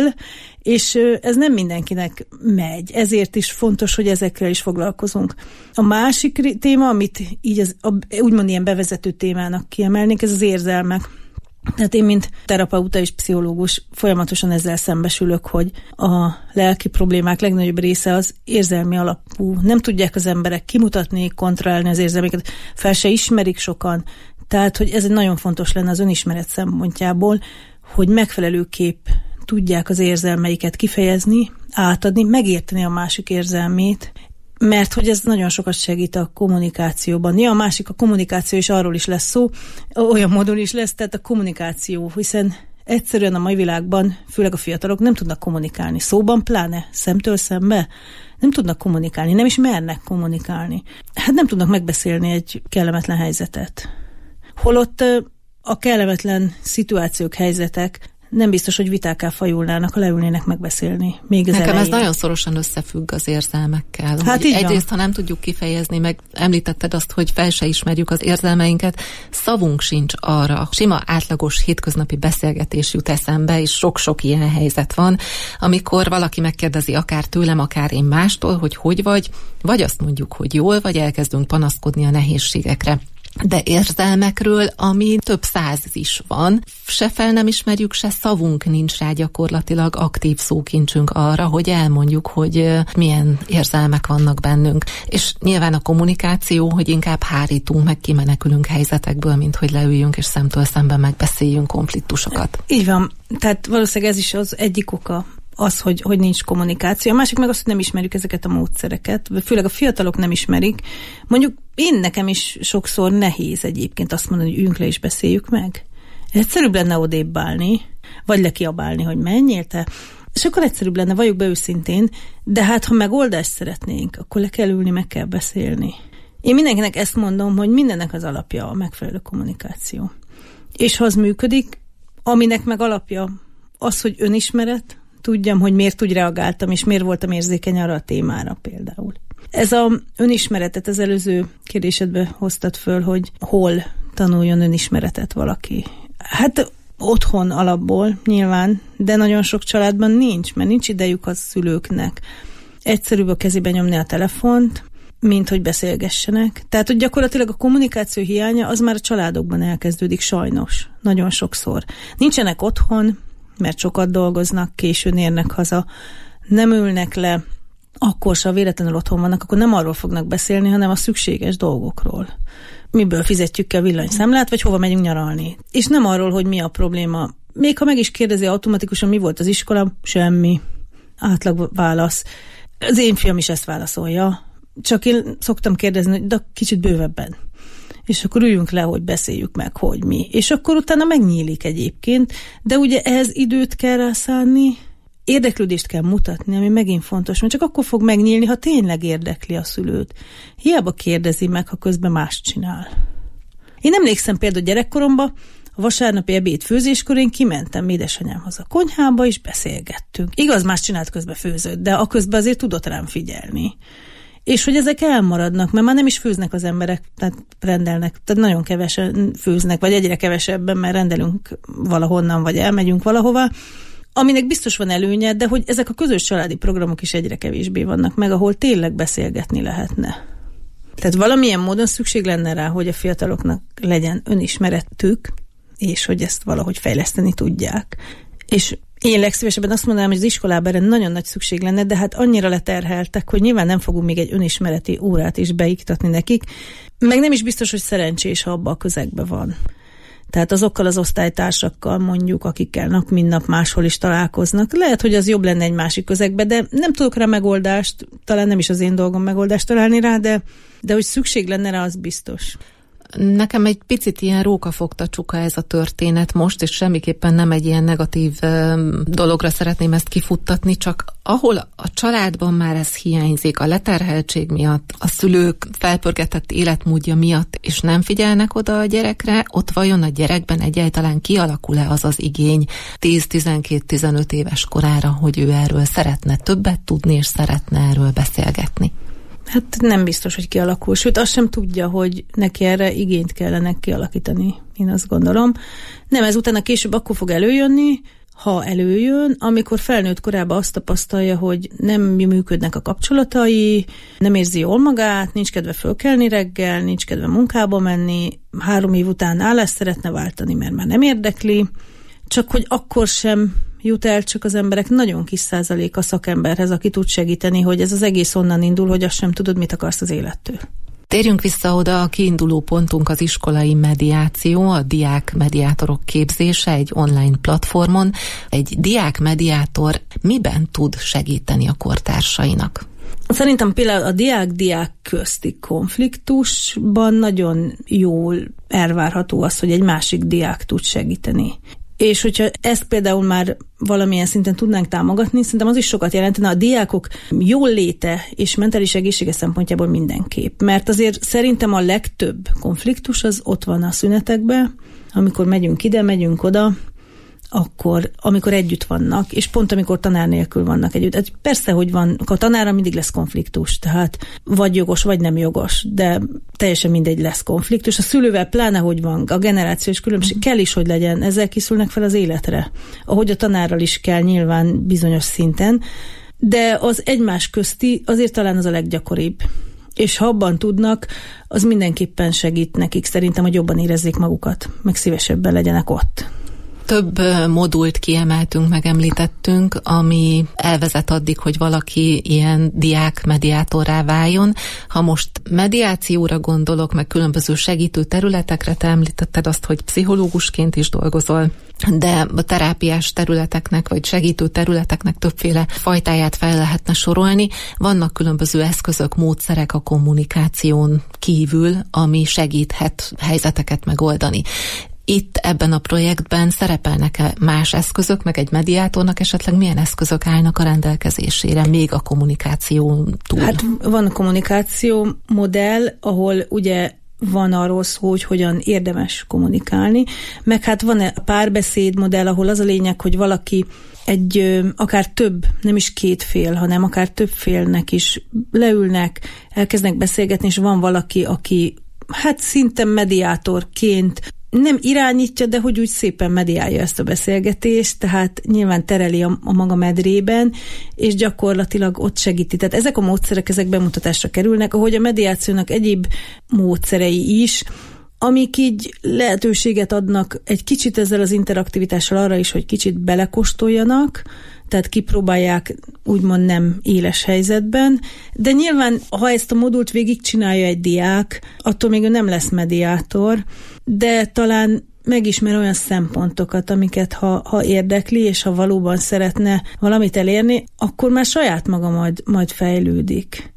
és ez nem mindenkinek megy. Ezért is fontos, hogy ezekkel is foglalkozunk. A másik téma, amit így úgymond ilyen bevezető témának kiemelnék, ez az érzelmek. Tehát én, mint terapeuta és pszichológus folyamatosan ezzel szembesülök, hogy a lelki problémák legnagyobb része az érzelmi alapú. Nem tudják az emberek kimutatni, kontrollálni az érzelmeket, fel se ismerik sokan. Tehát, hogy ez egy nagyon fontos lenne az önismeret szempontjából, hogy megfelelőképp tudják az érzelmeiket kifejezni, átadni, megérteni a másik érzelmét, mert hogy ez nagyon sokat segít a kommunikációban. Ja, a másik, a kommunikáció is arról is lesz szó, olyan módon is lesz, tehát a kommunikáció, hiszen egyszerűen a mai világban, főleg a fiatalok nem tudnak kommunikálni. Szóban pláne, szemtől szembe nem tudnak kommunikálni, nem is mernek kommunikálni. Hát nem tudnak megbeszélni egy kellemetlen helyzetet. Holott a kellemetlen szituációk, helyzetek nem biztos, hogy vitákká fajulnának, ha leülnének megbeszélni. Még az Nekem ez nagyon szorosan összefügg az érzelmekkel. Hát egyrészt, ha nem tudjuk kifejezni, meg említetted azt, hogy fel se ismerjük az érzelmeinket, szavunk sincs arra. Sima, átlagos, hétköznapi beszélgetés jut eszembe, és sok-sok ilyen helyzet van, amikor valaki megkérdezi akár tőlem, akár én mástól, hogy vagy azt mondjuk, hogy jól, vagy elkezdünk panaszkodni a nehézségekre. De érzelmekről, ami több száz is van, se fel nem ismerjük, se szavunk nincs rá gyakorlatilag, aktív szókincsünk arra, hogy elmondjuk, hogy milyen érzelmek vannak bennünk. És nyilván a kommunikáció, hogy inkább hárítunk, meg kimenekülünk helyzetekből, mint hogy leüljünk és szemtől szemben megbeszéljünk konfliktusokat. Így van. Tehát valószínűleg ez is az egyik oka, az, hogy nincs kommunikáció. A másik meg az, hogy nem ismerjük ezeket a módszereket. Főleg a fiatalok nem ismerik. Mondjuk nekem is sokszor nehéz egyébként azt mondani, hogy üljünk le és beszéljük meg. Egyszerűbb lenne odébb állni, vagy lekiabálni, hogy menjél te. És akkor egyszerűbb lenne, valljuk be őszintén, de hát ha megoldást szeretnénk, akkor le kell ülni, meg kell beszélni. Én mindenkinek ezt mondom, hogy mindennek az alapja a megfelelő kommunikáció. És ha az működik, aminek meg alapja az, hogy önismeret, tudjam, hogy miért úgy reagáltam, és miért voltam érzékeny arra a témára például. Ez a önismeretet az előző kérdésedbe hoztad föl, hogy hol tanuljon önismeretet valaki. Hát otthon alapból nyilván, de nagyon sok családban nincs, mert nincs idejük a szülőknek. Egyszerűbb a kezébe nyomni a telefont, mint hogy beszélgessenek. Tehát, hogy gyakorlatilag a kommunikáció hiánya az már a családokban elkezdődik sajnos. Nagyon sokszor. Nincsenek otthon, mert sokat dolgoznak, későn érnek haza, nem ülnek le, akkor se, ha véletlenül otthon vannak, akkor nem arról fognak beszélni, hanem a szükséges dolgokról. Miből fizetjük ki a villanyszámlát, vagy hova megyünk nyaralni. És nem arról, hogy mi a probléma. Még ha meg is kérdezi automatikusan, mi volt az iskola, semmi. Átlag válasz. Az én fiam is ezt válaszolja. csak én szoktam kérdezni, hogy de kicsit bővebben. És akkor üljünk le, hogy beszéljük meg, hogy mi. És akkor utána megnyílik egyébként, de ugye ehhez időt kell rászánni, érdeklődést kell mutatni, ami megint fontos, mert csak akkor fog megnyílni, ha tényleg érdekli a szülőt. Hiába kérdezi meg, ha közben mást csinál. Én emlékszem például gyerekkoromban, a vasárnapi ebédfőzéskor én kimentem édesanyámhoz a konyhába, és beszélgettünk. Igaz, más csinált, közben főzött, de a közben azért tudott rám figyelni. És hogy ezek elmaradnak, mert már nem is főznek az emberek, tehát rendelnek, tehát nagyon kevesen főznek, vagy egyre kevesebben, mert rendelünk valahonnan, vagy elmegyünk valahova, aminek biztos van előnye, de hogy ezek a közös családi programok is egyre kevésbé vannak meg, ahol tényleg beszélgetni lehetne. Tehát valamilyen módon szükség lenne rá, hogy a fiataloknak legyen önismeretük, és hogy ezt valahogy fejleszteni tudják. És én legszívesebben azt mondanám, hogy az iskolában erre nagyon nagy szükség lenne, de hát annyira leterheltek, hogy nyilván nem fogunk még egy önismereti órát is beiktatni nekik, meg nem is biztos, hogy szerencsés, ha abban a közegben van. Tehát azokkal az osztálytársakkal mondjuk, akikkel nap mint nap máshol is találkoznak. Lehet, hogy az jobb lenne egy másik közegbe, de nem tudok rá megoldást, talán nem is az én dolgom megoldást találni rá, de hogy szükség lenne rá, az biztos. Nekem egy picit ilyen rókafogta csuka ez a történet most, és semmiképpen nem egy ilyen negatív dologra szeretném ezt kifuttatni, csak ahol a családban már ez hiányzik, a leterheltség miatt, a szülők felpörgetett életmódja miatt, és nem figyelnek oda a gyerekre, ott vajon a gyerekben egyáltalán kialakul-e az az igény 10-12-15 éves korára, hogy ő erről szeretne többet tudni, és szeretne erről beszélgetni? Hát nem biztos, hogy kialakul. Sőt, azt sem tudja, hogy neki erre igényt kellene kialakítani, én azt gondolom. Nem, ez utána később akkor fog előjönni, ha előjön, amikor felnőtt korában azt tapasztalja, hogy nem működnek a kapcsolatai, nem érzi jól magát, nincs kedve fölkelni reggel, nincs kedve munkába menni, 3 év után állást szeretne váltani, mert már nem érdekli, csak hogy akkor sem jut el csak az emberek nagyon kis százalék a szakemberhez, aki tud segíteni, hogy ez az egész onnan indul, hogy azt sem tudod, mit akarsz az élettől. Térjünk vissza oda, a kiinduló pontunk az iskolai mediáció, a diák mediátorok képzése egy online platformon. Egy diák mediátor miben tud segíteni a kortársainak? Szerintem például a diák-diák közti konfliktusban nagyon jól elvárható az, hogy egy másik diák tud segíteni. És hogyha ezt például már valamilyen szinten tudnánk támogatni, szerintem az is sokat jelentene a diákok jól léte és mentális egészsége szempontjából mindenképp. Mert azért szerintem a legtöbb konfliktus az ott van a szünetekben, amikor megyünk ide, megyünk oda, akkor, amikor együtt vannak, és pont amikor tanár nélkül vannak együtt. Hát persze, hogy van, a tanárra mindig lesz konfliktus, tehát vagy jogos, vagy nem jogos, de teljesen mindegy lesz konfliktus. A szülővel pláne, hogy van, a generációs különbség kell is, hogy legyen, ezzel készülnek fel az életre. Ahogy a tanárral is kell nyilván bizonyos szinten, de az egymás közti azért talán az a leggyakoribb. És ha abban tudnak, az mindenképpen segít nekik szerintem, hogy jobban érezzék magukat, meg szívesebben legyenek ott. Több modult kiemeltünk, megemlítettünk, ami elvezet addig, hogy valaki ilyen diák-mediátorrá váljon. Ha most mediációra gondolok, meg különböző segítő területekre, te említetted azt, hogy pszichológusként is dolgozol, de a terápiás területeknek, vagy segítő területeknek többféle fajtáját fel lehetne sorolni. Vannak különböző eszközök, módszerek a kommunikáción kívül, ami segíthet helyzeteket megoldani. Itt ebben a projektben szerepelnek-e más eszközök, meg egy mediátornak esetleg milyen eszközök állnak a rendelkezésére, még a kommunikáció túl? Hát van a kommunikáció modell, ahol ugye van arról szó, hogy hogyan érdemes kommunikálni, meg hát van a párbeszéd modell, ahol az a lényeg, hogy valaki akár több, nem is 2 fél, hanem akár több félnek is leülnek, elkezdenek beszélgetni, és van valaki, aki hát szinte mediátorként nem irányítja, de hogy úgy szépen mediálja ezt a beszélgetést, tehát nyilván tereli a maga medrében, és gyakorlatilag ott segíti. Tehát ezek a módszerek, ezek bemutatásra kerülnek, ahogy a mediációnak egyéb módszerei is, amik így lehetőséget adnak egy kicsit ezzel az interaktivitással arra is, hogy kicsit belekóstoljanak, tehát kipróbálják úgymond nem éles helyzetben, de nyilván, ha ezt a modult végigcsinálja egy diák, attól még ő nem lesz mediátor, de talán megismer olyan szempontokat, amiket ha érdekli, és ha valóban szeretne valamit elérni, akkor már saját maga majd fejlődik.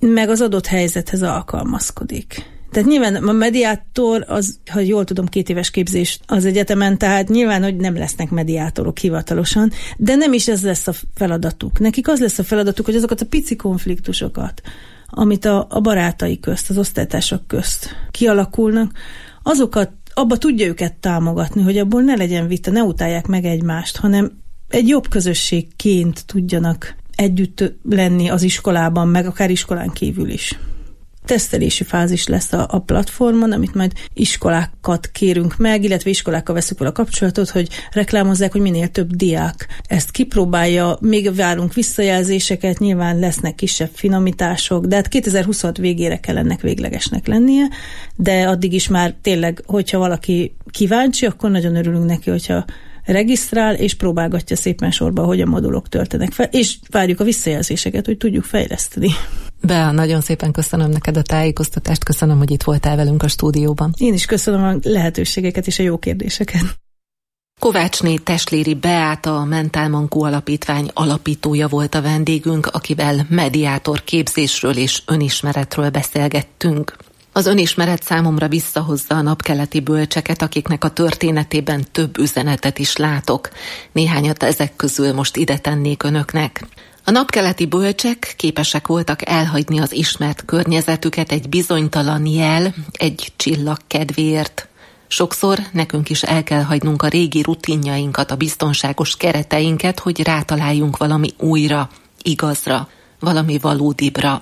meg az adott helyzethez alkalmazkodik. Tehát nyilván a mediátor, az, ha jól tudom, 2 éves képzés az egyetemen, tehát nyilván, hogy nem lesznek mediátorok hivatalosan, de nem is ez lesz a feladatuk. Nekik az lesz a feladatuk, hogy azokat a pici konfliktusokat, amit a barátai közt, az osztálytársak közt kialakulnak, azokat, abba tudja őket támogatni, hogy abból ne legyen vita, ne utálják meg egymást, hanem egy jobb közösségként tudjanak együtt lenni az iskolában, meg akár iskolán kívül is. Tesztelési fázis lesz a platformon, amit majd iskolákat kérünk meg, illetve iskolákkal veszük fel a kapcsolatot, hogy reklámozzák, hogy minél több diák ezt kipróbálja, még várunk visszajelzéseket, nyilván lesznek kisebb finomítások, de hát 2026 végére kell ennek véglegesnek lennie, de addig is már tényleg, hogyha valaki kíváncsi, akkor nagyon örülünk neki, hogyha regisztrál, és próbálgatja szépen sorba, hogy a modulok töltenek fel, és várjuk a visszajelzéseket, hogy tudjuk fejleszteni. Bea, nagyon szépen köszönöm neked a tájékoztatást, köszönöm, hogy itt voltál velünk a stúdióban. Én is köszönöm a lehetőségeket és a jó kérdéseket. Kovácsné Tesléri Beáta, a Mentál Mankó Alapítvány alapítója volt a vendégünk, akivel mediátor képzésről és önismeretről beszélgettünk. Az önismeret számomra visszahozza a napkeleti bölcseket, akiknek a történetében több üzenetet is látok. Néhányat ezek közül most ide tennék önöknek. A napkeleti bölcsek képesek voltak elhagyni az ismert környezetüket egy bizonytalan jel, egy csillag kedvéért. Sokszor nekünk is el kell hagynunk a régi rutinjainkat, a biztonságos kereteinket, hogy rátaláljunk valami újra, igazra, valami valódibra.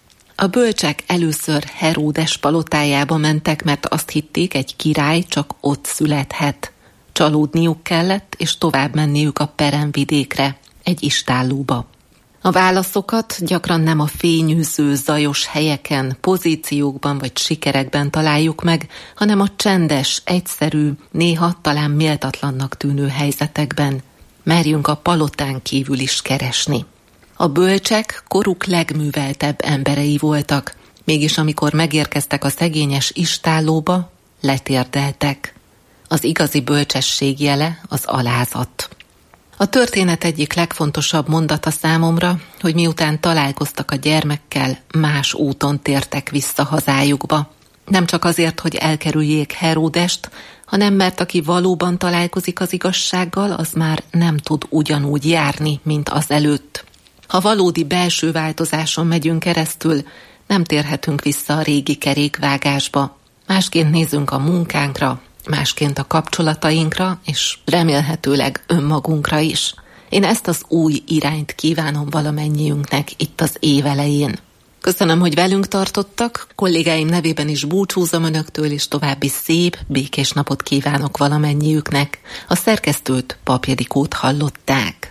A bölcsek először Heródes palotájába mentek, mert azt hitték, egy király csak ott születhet. Csalódniuk kellett, és tovább menniük a peremvidékre, egy istállóba. A válaszokat gyakran nem a fényűző, zajos helyeken, pozíciókban vagy sikerekben találjuk meg, hanem a csendes, egyszerű, néha talán méltatlannak tűnő helyzetekben. Merjünk a palotán kívül is keresni. A bölcsek koruk legműveltebb emberei voltak, mégis amikor megérkeztek a szegényes istállóba, letérdeltek. Az igazi bölcsesség jele az alázat. A történet egyik legfontosabb mondata számomra, hogy miután találkoztak a gyermekkel, más úton tértek vissza hazájukba. Nem csak azért, hogy elkerüljék Heródest, hanem mert aki valóban találkozik az igazsággal, az már nem tud ugyanúgy járni, mint az előtt. Ha valódi belső változáson megyünk keresztül, nem térhetünk vissza a régi kerékvágásba. Másként nézünk a munkánkra, másként a kapcsolatainkra, és remélhetőleg önmagunkra is. Én ezt az új irányt kívánom valamennyiünknek itt az év elején. Köszönöm, hogy velünk tartottak, kollégáim nevében is búcsúzom önöktől, és további szép, békés napot kívánok valamennyiüknek. A szerkesztőt, Pap Jedikót hallották.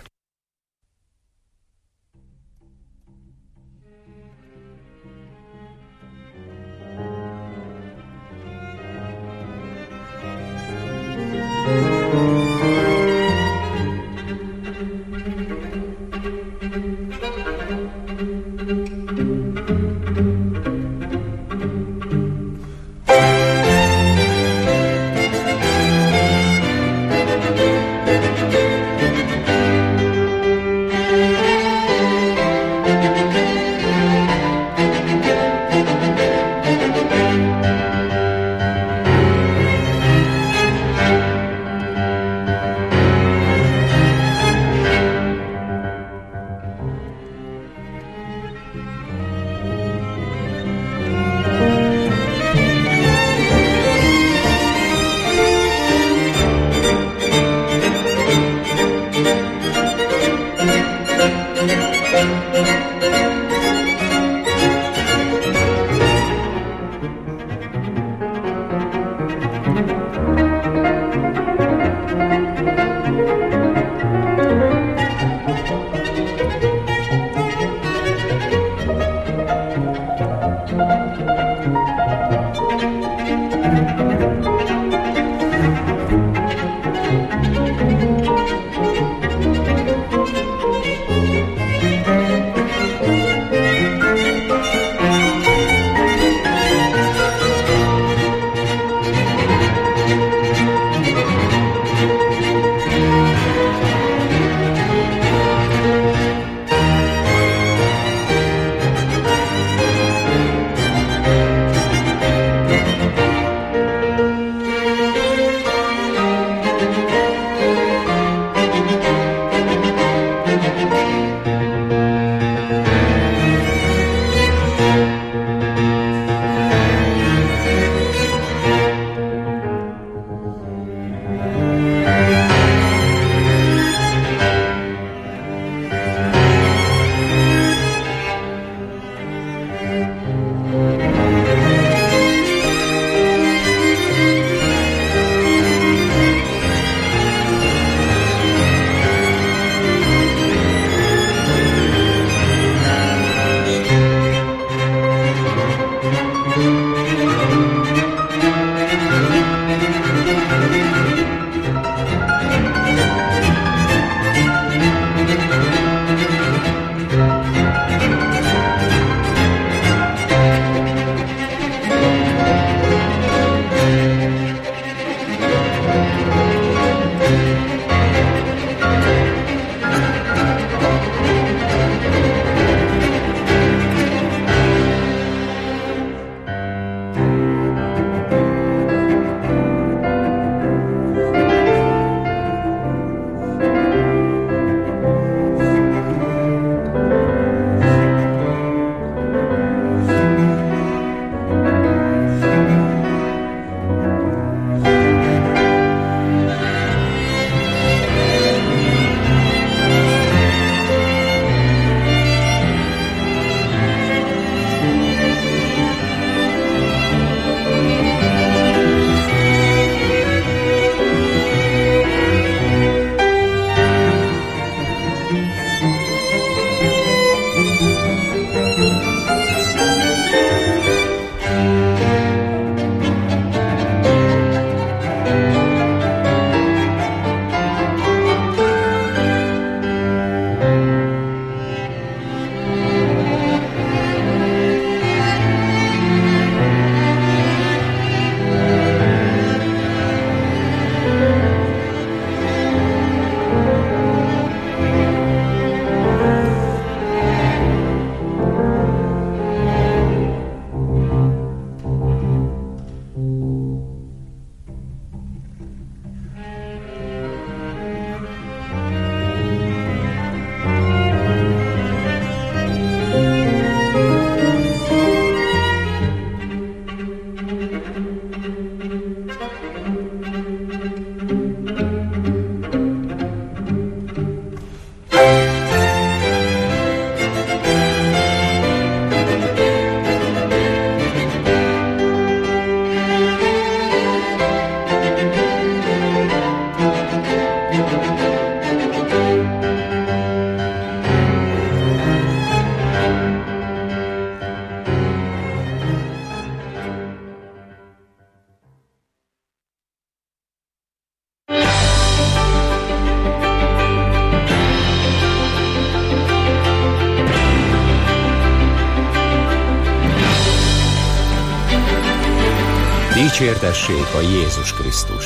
Dicsértessék a Jézus Krisztus!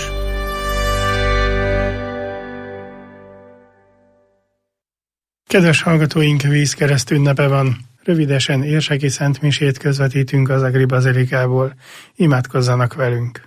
Kedves hallgatóink, vízkereszt ünnepe van. Rövidesen érseki szentmisét közvetítünk az Agri Bazilikából. Imádkozzanak velünk!